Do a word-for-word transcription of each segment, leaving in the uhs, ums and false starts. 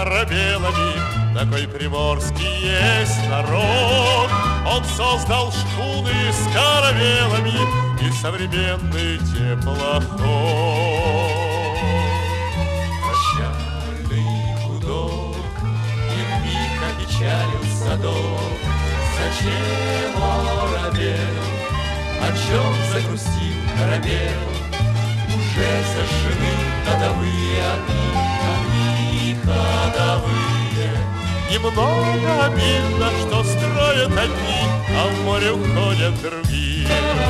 корабелами. Такой приморский есть народ. Он создал шхуны с каравелами и современный теплоход. Прощальный гудок, и вмиг опечалил садок. Зачем оробел, о чем загрустил корабел? Уже зажжены ходовые огни, огни ходовые. Немного обидно, что строят одни, а в море уходят другие.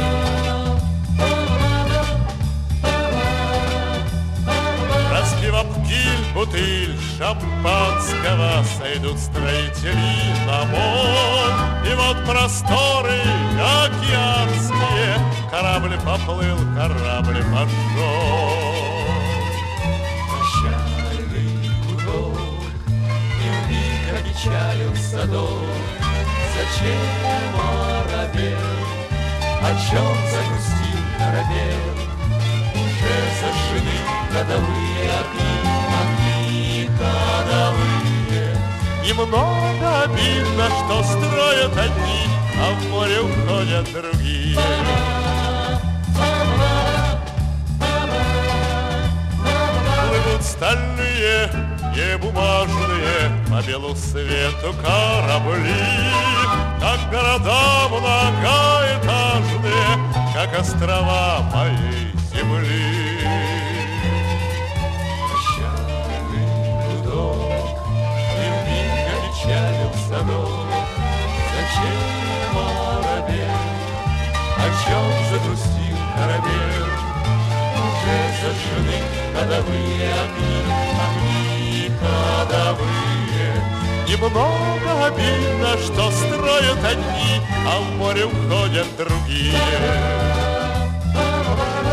Разбив киль, бутыль шампанского, сойдут строители на мон. И вот просторы океанские, корабль поплыл, корабль пошел. Прощальный гудок, и вмиг опечалил садок. Зачем оробел, о чем загрустил корабел? Уже зажжены ходовые огни, огни ходовые. И много обидно, что строят одни, а в море уходят другие. Плывут стальные, не бумажные, по белу свету корабли, как города многоэтажные, как острова моей земли. Прощальный гудок, и вмиг опечалил садок. Зачем оробел, о чем загрустил корабел? Уже зажжены ходовые огни, огни ходовые. Немного обидно, что строят одни, а в море уходят другие.